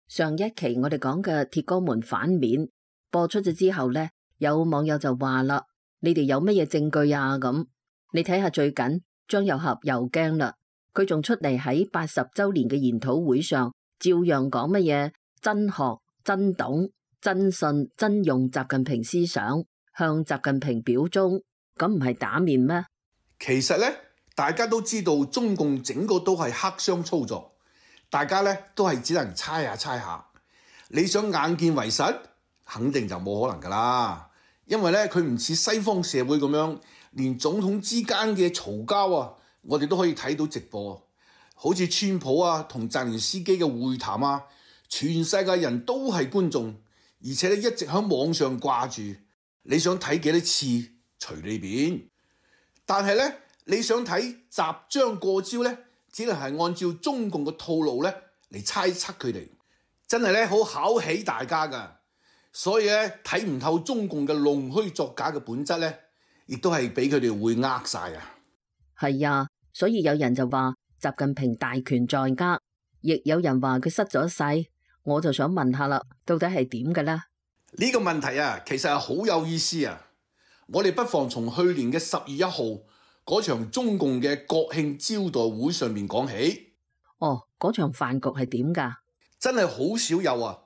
上一期我哋講嘅鐵哥們反面播出咗之後呢，有網友就話啦：你哋有乜嘢證據啊？咁你睇下最近張又俠又驚啦，佢仲出嚟喺80週年嘅研討會上，照樣講乜嘢真學、真懂、真信、真用習近平思想，向習近平表忠，咁唔係打面咩？ 其實呢，大家都知道中共整個都係黑箱操作。大家咧都係只能猜下，你想眼見為實，肯定就冇可能噶啦。因為咧佢唔似西方社會咁樣，連總統之間嘅嘈交啊，我哋都可以睇到直播。好似川普啊同澤連斯基嘅會談啊，全世界人都係觀眾，而且咧一直喺網上掛住。你想睇幾多次隨你便，但係咧你想睇習將過招咧，只能係按照中共嘅套路咧嚟猜測佢哋，真係咧好考起大家噶。所以咧睇唔透中共嘅弄虛作假嘅本質咧，亦都係俾佢哋會呃晒啊。係啊，所以有人就話習近平大權在握，亦有人話佢失咗勢。我就想問下啦，到底係點嘅咧？ 呢個問題啊，其實係好有意思啊。我哋不妨從去年嘅10月1號嗰場中共嘅國慶招待會上面講起。 哦，嗰場飯局係點㗎？ 真係好少有啊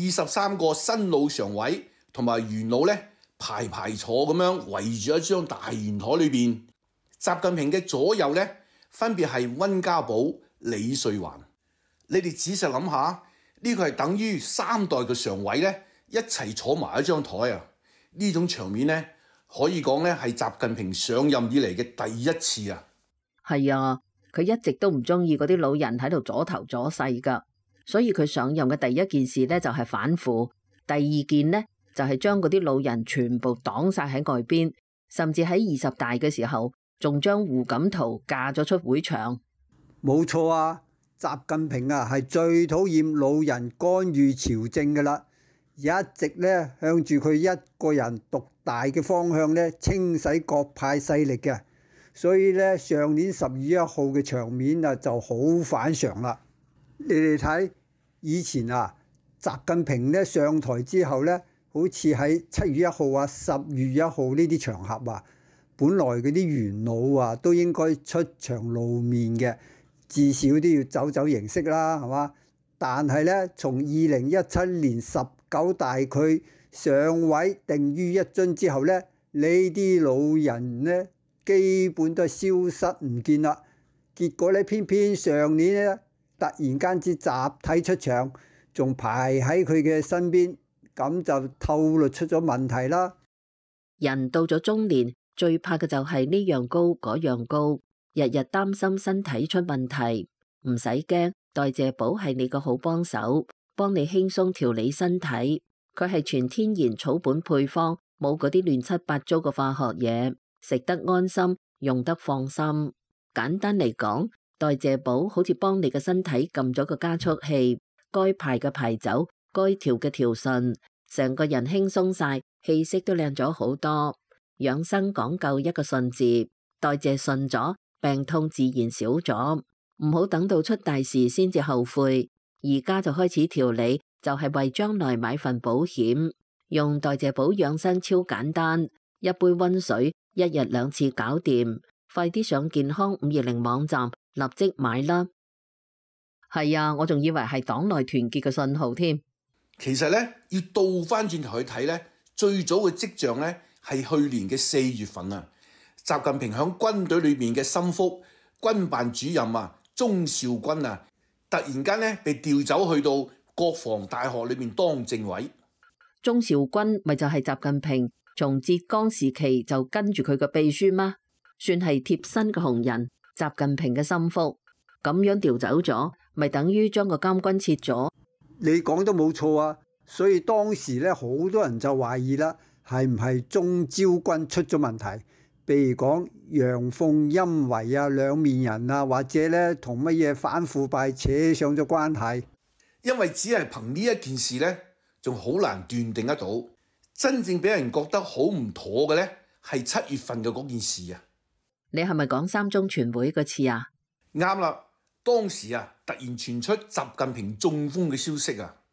！23個新老常委同埋元老咧排坐咁樣圍住一張大圓台裏邊。習近平嘅左右咧分別係溫家寶、李瑞環。你哋仔細諗下，呢個係等於3代嘅常委咧一齊坐埋一張台啊！呢種場面咧可以講咧係習近平上任以嚟嘅第一次啊！ 係啊，佢一直都唔中意嗰啲老人喺度阻頭阻勢噶，所以佢上任嘅第一件事咧就係反腐，第二件呢就係將嗰啲老人全部擋晒喺外邊，甚至喺20大嘅時候仲將胡錦濤架咗出會場。 冇錯啊，習近平啊係最討厭老人干預朝政噶啦，一直咧向住佢一個人獨大嘅方向咧清洗各派勢力嘅，所以咧上年10月1號嘅場面啊就好反常啦。你哋睇以前啊，習近平咧上台之後咧，好似喺7月1號啊、10月1號呢啲場合啊，本來嗰啲元老啊都應該出場露面嘅，至少都要走形式啦，係嘛？但係咧，從2017年19大佢上位定於一尊之後咧，呢啲老人咧基本都係消失唔見啦。結果咧，偏偏上年咧突然間至集體出場，仲排喺佢嘅身邊，咁就透露出咗問題啦。 人到咗中年，最怕嘅就係呢樣高嗰樣高，日日擔心身體出問題。唔使驚，代謝寶係你個好幫手，幫你輕鬆調理身體。佢係全天然草本配方，冇嗰啲亂七八糟嘅化學嘢，食得安心，用得放心。簡單嚟講，代謝寶好似幫你嘅身體撳咗個加速器，該排嘅排走，該調嘅調順，成個人輕鬆晒，氣色都靚咗好多。養生講究一個順字，代謝順咗，病痛自然少咗。唔好等到出大事先至後悔，而家就開始調理，就係為將來買份保險。用代謝寶養生超簡單，一杯溫水，1日2次搞掂。快啲上健康520網站立即買啦！係啊，我仲以為係黨內團結嘅信號添。 其實咧，要倒翻轉頭去睇咧，最早嘅跡象咧係去年嘅4月份啊，習近平響軍隊裏邊嘅心腹軍辦主任啊，鍾兆軍啊，突然間咧被調走去到國防大學裏面當政委。 鍾兆軍咪就係習近平從浙江時期就跟住佢嘅秘書嗎？算係貼身嘅紅人，習近平嘅心腹。咁樣調走咗，咪等於將個監軍撤咗？ 你講得冇錯啊！所以當時咧，好多人就懷疑啦，係唔係鍾兆軍出咗問題？譬如講陽奉陰違啊、兩面人啊，或者咧同乜嘢反腐敗扯上咗關係。 因為只係憑呢一件事咧，仲好難斷定得到。真正俾人覺得好唔妥嘅咧，係7月份嘅嗰件事啊！ 你係咪講3中全會嗰次啊？ 啱啦，當時啊突然傳出習近平中風嘅消息啊，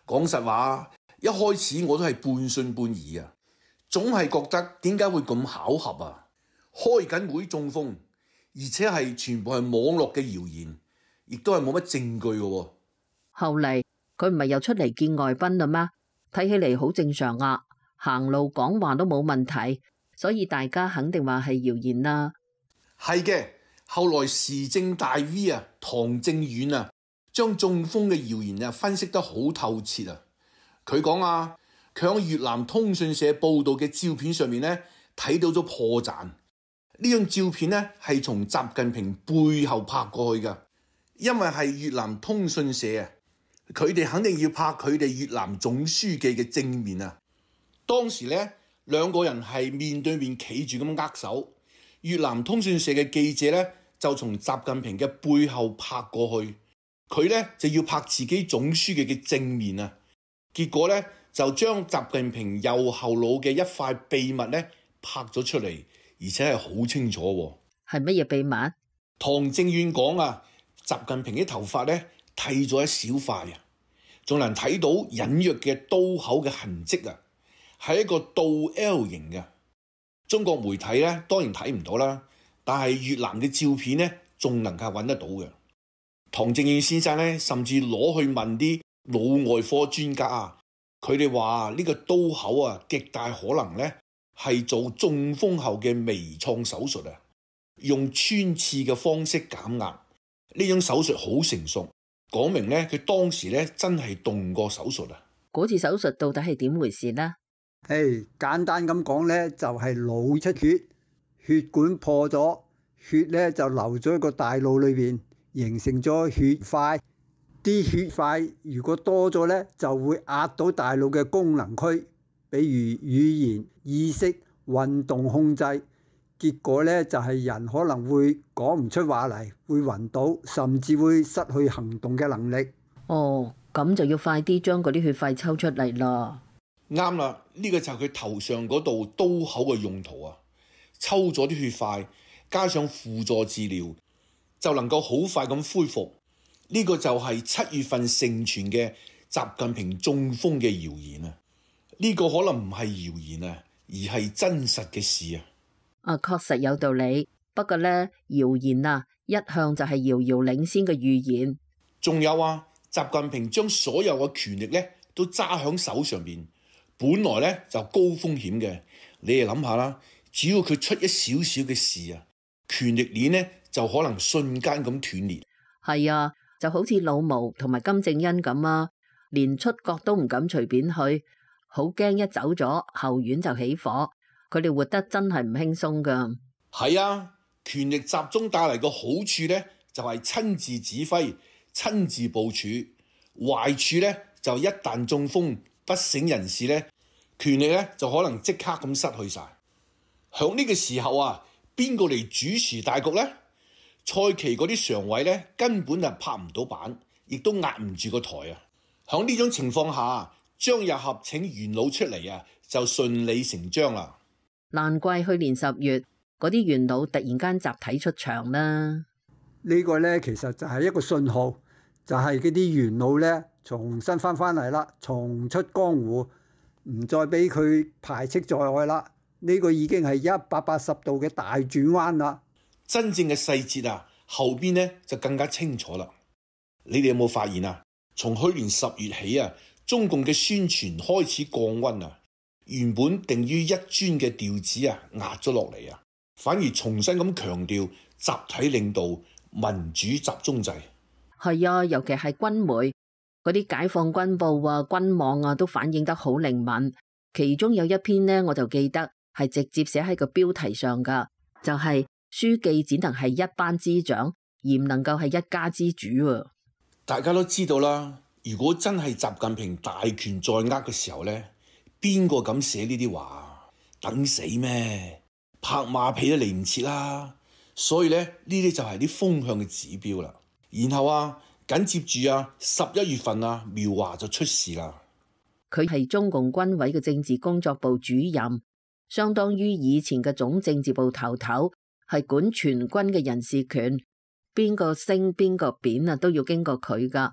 講實話，一開始我都係半信半疑啊，總係覺得點解會咁巧合啊？開緊會中風，而且係全部係網絡嘅謠言，亦都係冇乜證據嘅喎。 後嚟佢唔係又出嚟見外賓啦咩？睇起嚟好正常啊，行路講話都冇問題，所以大家肯定話係謠言啦。 係嘅，後來時政大 V 啊，唐正遠啊，將中風嘅謠言啊分析得好透徹啊。佢講啊，佢喺越南通訊社報道嘅照片上面咧，睇到咗破綻。呢張照片咧係從習近平背後拍過去㗎，因為係越南通訊社啊，佢哋肯定要拍佢哋越南總書記嘅正面啊。當時咧兩個人係面對面企住咁握手，越南通訊社嘅記者咧就從習近平嘅背後拍過去，佢咧就要拍自己總書記嘅正面啊。結果咧就將習近平右後腦嘅一塊秘密咧拍咗出嚟。而且係好清楚喎。 係乜嘢秘密？ 唐正遠講啊，習近平啲頭髮咧剃咗一小塊啊，仲能睇到隱約嘅刀口嘅痕跡啊，係一個倒 L 型嘅。中國媒體咧當然睇唔到啦，但係越南嘅照片咧仲能夠揾得到嘅。唐正遠先生咧甚至攞去問啲腦外科專家啊，佢哋話呢個刀口啊極大可能咧係做中風後嘅微創手術啊，用穿刺嘅方式減壓。呢種手術好成熟，講明咧佢當時咧真係動過手術啊。 嗰次手術到底係點回事呢？ 簡單咁講咧，就係腦出血，血管破咗，血咧就流咗喺個大腦裏邊，形成咗血塊。啲血塊如果多咗咧，就會壓到大腦嘅功能區。比如語言、意識、運動控制，結果咧就係人可能會講唔出話嚟，會暈倒，甚至會失去行動嘅能力。 哦，咁就要快啲將嗰啲血塊抽出嚟啦。 啱啦，呢個就係佢頭上嗰度刀口嘅用途啊！抽咗啲血塊，加上輔助治療，就能夠好快咁恢復。呢個就係7月份盛傳嘅習近平中風嘅謠言啊！呢個可能唔係謠言啊，而係真實嘅事啊！ 確實有道理。不過呢，謠言啊，一向就係遙遙領先嘅預言。 仲有啊，習近平將所有嘅權力咧都揸喺手上邊，本來咧就高風險嘅。你哋諗下啦，只要佢出一少少嘅事啊，權力鏈咧就可能瞬間咁斷裂。 係啊，就好似老毛同埋金正恩咁啊，連出國都唔敢隨便去。好驚一走咗後院就起火，佢哋活得真係唔輕鬆噶。 係啊，權力集中帶嚟嘅好處咧，就係親自指揮、親自部署；壞處咧就一旦中風不省人事咧，權力咧就可能即刻咁失去晒。響呢個時候啊，邊個嚟主持大局咧？蔡奇嗰啲常委咧根本就拍唔到板，亦都壓唔住個台啊！響呢種情況下，張又俠請元老出嚟啊，就順理成章啦。 難怪去年10月嗰啲元老突然間集體出場啦。 呢個咧其實就係一個信號，就係嗰啲元老咧重新翻嚟啦，重出江湖，唔再俾佢排斥在外啦。呢個已經係180度嘅大轉彎啦。 真正嘅細節啊，後邊咧就更加清楚啦。你哋有冇發現啊？從去年10月起啊，中共嘅宣傳開始降溫啊，原本定於一尊嘅調子啊壓咗落嚟啊，反而重新咁強調集體領導、民主集中制。 係啊，尤其係軍媒嗰啲解放軍報啊、軍網啊，都反映得好靈敏。其中有一篇呢，我就記得係直接寫喺個標題上噶，就係書記只能係一班之長，而唔能夠係一家之主啊。 大家都知道啦。如果真係習近平大權在握嘅時候呢，邊個敢寫呢啲話？等死咩？拍馬屁都嚟唔切啦！所以呢，呢啲就係啲風向嘅指標啦。然後啊，緊接住啊，11月份啊，苗華就出事啦。 佢係中共軍委嘅政治工作部主任，相當於以前嘅總政治部頭頭，係管全軍嘅人事權，邊個升邊個貶啊，都要經過佢噶。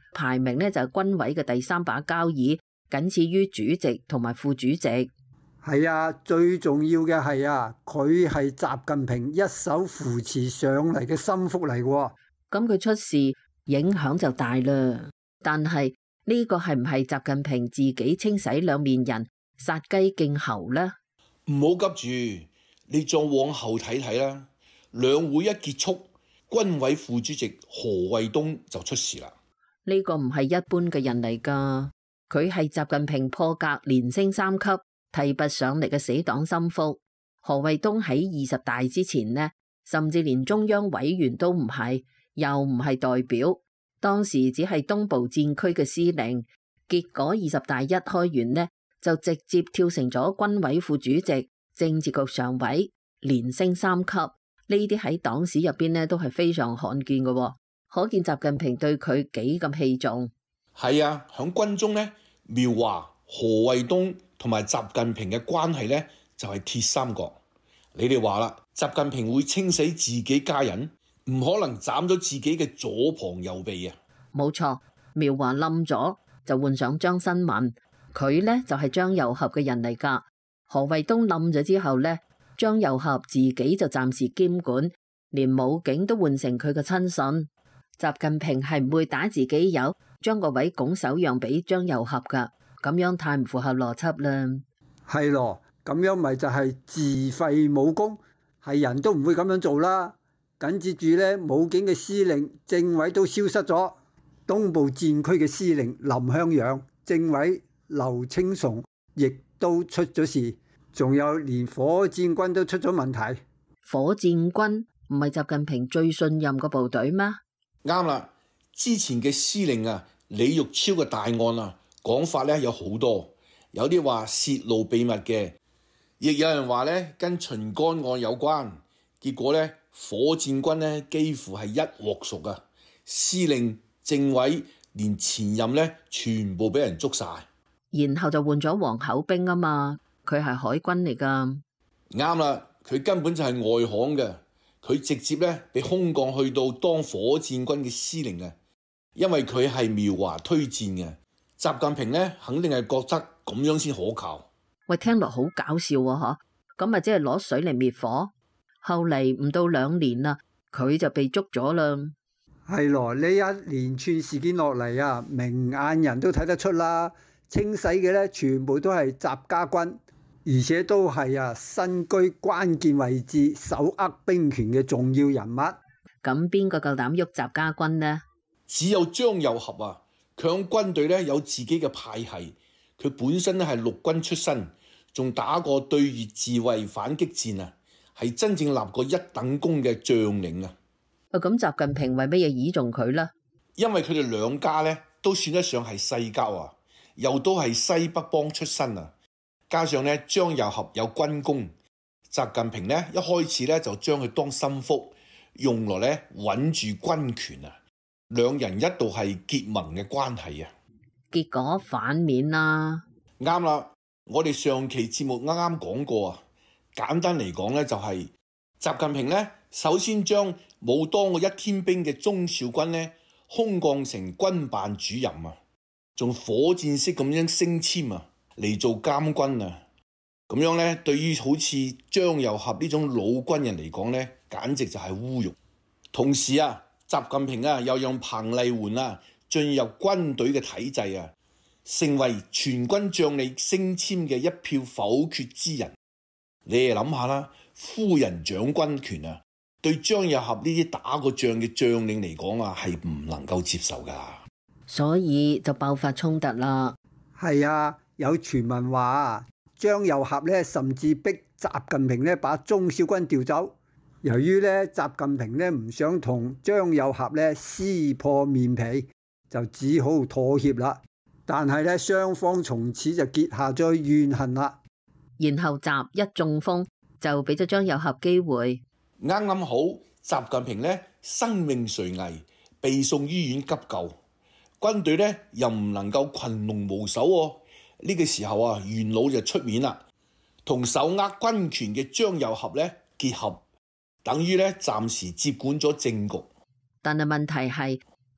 排名呢就係軍委嘅第3把交椅，僅次於主席同埋副主席。 係啊，最重要嘅係啊，佢係習近平一手扶持上嚟嘅心腹嚟喎。 咁佢出事影響就大啦。但係呢個係唔係習近平自己清洗兩面人、殺雞儆猴呢？ 唔好急住，你再往後睇睇啦。兩會一結束，軍委副主席何衛東就出事啦。 呢個唔係一般嘅人嚟㗎，佢係習近平破格連升3級提拔上嚟嘅死黨心腹。何衛東喺20大之前呢，甚至連中央委員都唔係，又唔係代表，當時只係東部戰區嘅司令。結果20大一開完呢，就直接跳成咗軍委副主席、政治局常委，連升3級。呢啲喺黨史入邊呢都係非常罕見嘅喎，可見習近平對佢幾咁器重。 係啊，響軍中呢，苗華、何衛東同埋習近平嘅關係呢，就係鐵三角。你哋話啦，習近平會清洗自己家人，唔可能斬咗自己嘅左膀右臂啊！ 冇錯，苗華冧咗就換上張新民，佢呢就係張又俠嘅人嚟㗎。何衛東冧咗之後呢，張又俠自己就暫時兼管，連武警都換成佢嘅親信。習近平係唔會打自己友，將個位拱手讓俾張又俠㗎，咁樣太唔符合邏輯啦。 係咯，咁樣咪就係自廢武功，係人都唔會咁樣做啦。緊接住呢，武警嘅司令、政委都消失咗，東部戰區嘅司令林向陽、政委劉青松亦都出咗事。仲有連火箭軍都出咗問題。 火箭軍唔係習近平最信任嘅部隊咩？ 啱啦，之前嘅司令啊，李玉超嘅大案啊，講法咧有好多，有啲話泄露秘密嘅，亦有人話咧跟秦剛案有關。結果咧，火箭軍咧幾乎係一鑊熟啊，司令、政委連前任咧全部俾人捉晒， 然後就換咗黃口兵啊嘛。佢係海軍嚟㗎。 啱啦，佢根本就係外行嘅，佢直接咧被空降去到當火箭軍嘅司令嘅，因為佢係苗華推薦嘅。習近平咧肯定係覺得咁樣先可靠。 喂，聽落好搞笑喎，嗬！咁咪即係攞水嚟滅火。後嚟唔到2年啦，佢就被捉咗啦。 係咯，呢一連串事件落嚟啊，明眼人都睇得出啦，清洗嘅咧全部都係習家軍。而且都係身居關鍵位置、手握兵權嘅重要人物。 咁邊個夠膽喐習家軍呢？ 只有張又俠啊，佢喺軍隊咧有自己嘅派系，佢本身咧係陸軍出身，仲打過對越自衛反擊戰啊，係真正立過一等功嘅將領啊。 咁習近平為乜嘢倚重佢呢？ 因為佢哋兩家咧都算得上係世交啊，又都係西北幫出身啊。加上咧張又俠有軍功，習近平咧一開始咧就將佢當心腹，用來咧穩住軍權啊。兩人一度係結盟嘅關係啊。 結果反面啦。 啱啦，我哋上期節目啱啱講過啊。簡單嚟講咧就係習近平咧首先將冇當過一天兵嘅鍾肇軍咧空降成軍辦主任啊，仲火箭式咁樣升遷啊，嚟做監軍啊，咁樣咧，對於好似張又俠呢種老軍人嚟講咧，簡直就係侮辱。同時啊，習近平啊又讓彭麗媛啊進入軍隊嘅體制啊，成為全軍將領升遷嘅一票否決之人。你哋諗下啦，夫人掌軍權啊，對張又俠呢啲打過仗嘅將領嚟講啊，係唔能夠接受噶。 所以就爆發衝突啦。 係啊。有傳聞話張又俠咧甚至逼習近平咧把鍾肇軍調走。由於咧習近平咧唔想同張又俠咧撕破面皮，就只好妥協啦。但係咧雙方從此就結下咗怨恨啦。 然後習一中風就俾咗張又俠機會。 啱啱好習近平咧生命垂危，被送醫院急救。軍隊咧又唔能夠群龍無首喎。呢個時候啊，元老就出面啦，同手握軍權嘅張又俠咧結合，等於咧暫時接管咗政局。 但係問題係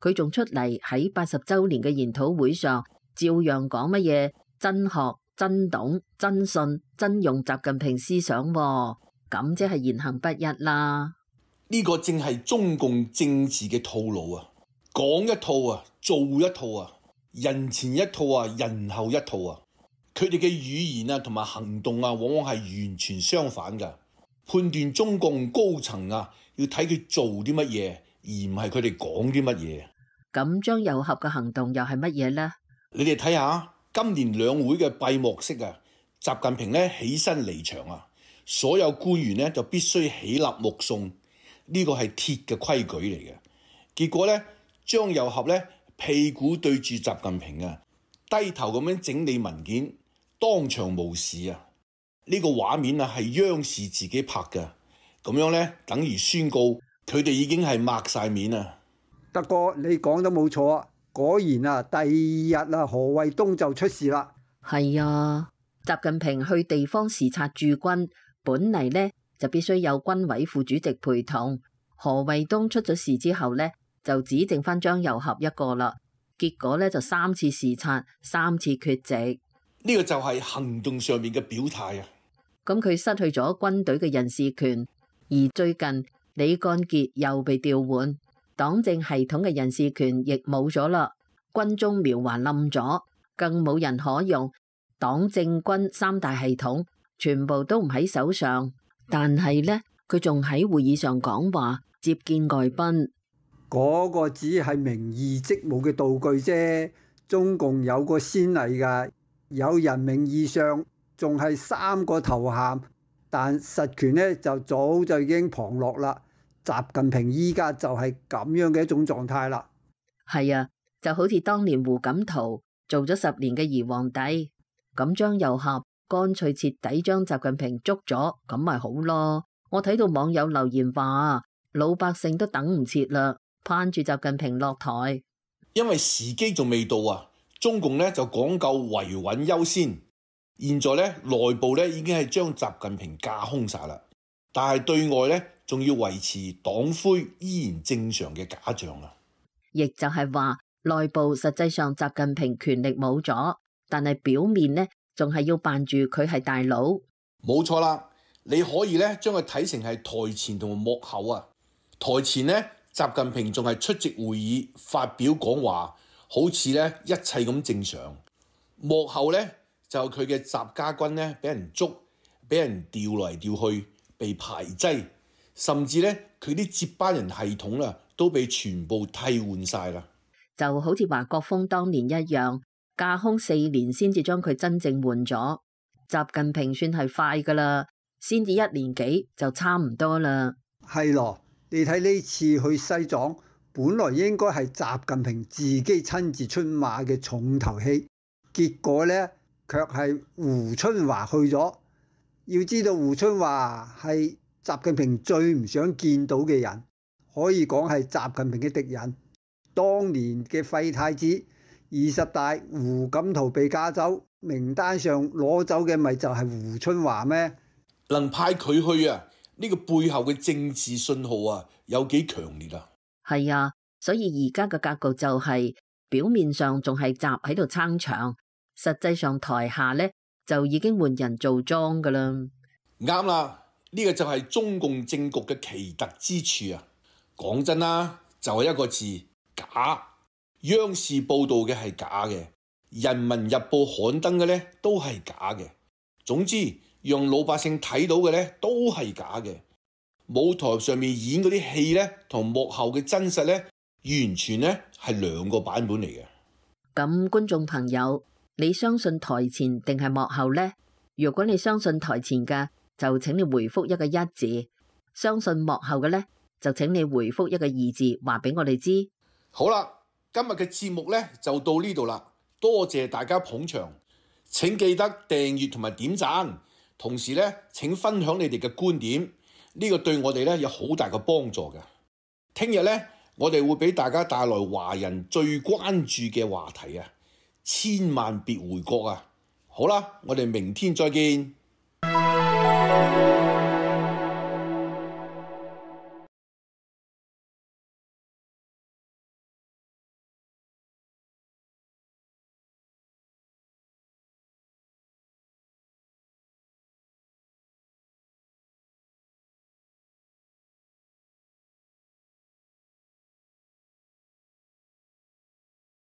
佢仲出嚟喺80週年嘅研討會上，照樣講乜嘢真學、真懂、真信、真用習近平思想喎，咁即係言行不一啦。 呢個正係中共政治嘅套路啊，講一套啊，做一套啊，人前一套啊，人後一套啊。佢哋嘅語言啊同埋行動啊，往往係完全相反㗎。判斷中共高層啊，要睇佢做啲乜嘢，而唔係佢哋講啲乜嘢。 咁張又俠嘅行動又係乜嘢呢？ 你哋睇下今年兩會嘅閉幕式啊，習近平咧起身離場啊，所有官員咧就必須起立目送，呢個係鐵嘅規矩嚟嘅。結果咧，張又俠咧屁股對住習近平啊，低頭咁樣整理文件，當場無視啊！呢個畫面啊係央視自己拍嘅，咁樣咧等於宣告佢哋已經係擘晒面啊！ 德哥，你講得冇錯啊！果然啊，第二日啊，何衛東就出事啦。 係啊，習近平去地方視察駐軍，本嚟呢就必須有軍委副主席陪同。何衛東出咗事之後呢，就只剩翻張又俠一個啦。結果呢，就3次視察，3次缺席。 呢個就係行動上面嘅表態啊！ 咁佢失去咗軍隊嘅人事權，而最近李幹傑又被調換，黨政系統嘅人事權亦冇咗啦。軍中苗華冧咗，更冇人可用。黨政軍3大系統全部都唔喺手上，但係呢，佢仲喺會議上講話接見外賓。 嗰個只係名義職務嘅道具啫。中共有個先例㗎，有人名義上仲係3個頭銜，但實權呢就早就已經旁落啦。習近平依家就係咁樣嘅一種狀態啦。 係啊，就好似當年胡錦濤做咗10年嘅兒皇帝，咁張又俠乾脆徹底將習近平捉咗，咁咪好咯。我睇到網友留言話，老百姓都等唔切啦，盼住習近平落台。 因為時機仲未到啊，中共咧就講究維穩優先。現在咧內部咧已經係將習近平架空晒啦，但係對外咧仲要維持黨魁依然正常嘅假象啊。 亦就係話內部實際上習近平權力冇咗，但係表面呢仲係要扮住佢係大佬。 冇錯啦，你可以咧將佢睇成係台前同埋幕後啊。台前呢，習近平仲係出席會議發表講話，好似咧一切咁正常。幕後呢，就佢嘅習家軍咧俾人捉，俾人調嚟調去，被排擠，甚至咧佢啲接班人系統啦都被全部替換晒啦。 就好似華國鋒當年一樣，架空4年先至將佢真正換咗。習近平算係快噶啦，先至1年幾就差唔多啦。 係咯，你睇呢次去西藏，本來應該係習近平自己親自出馬嘅重頭戲，結果呢，卻係胡春華去咗。要知道胡春華係習近平最唔想見到嘅人，可以講係習近平嘅敵人。當年嘅廢太子20大，胡錦濤被架走，名單上攞走嘅咪就係胡春華咩？ 能派佢去啊？呢個背後嘅政治信號啊，有幾強烈啊？ 係啊，所以而家嘅格局就係表面上仲係習喺度撐場，實際上台下呢就已經換人做莊噶啦。 啱啦，呢個就係中共政局嘅奇特之處啊！講真啦，就係一個字，假。央視報道嘅係假嘅，人民日報刊登嘅呢都係假嘅。總之，讓老百姓睇到嘅呢都係假嘅。舞台上面演嗰啲戲呢，同幕後嘅真實呢，完全呢係2個版本嚟嘅。 咁觀眾朋友，你相信台前定係幕後呢？如果你相信台前嘅，就請你回覆一個1字；相信幕後嘅呢，就請你回覆一個2字，話俾我哋知。 好啦，今日嘅節目呢就到呢度啦，多謝大家捧場，請記得訂閱同埋點讚，同時呢請分享你哋嘅觀點，呢個對我哋呢有好大嘅幫助嘅。聽日呢，我哋會俾大家帶來華人最關注嘅話題啊，千萬別回國啊！好啦，我哋明天再見。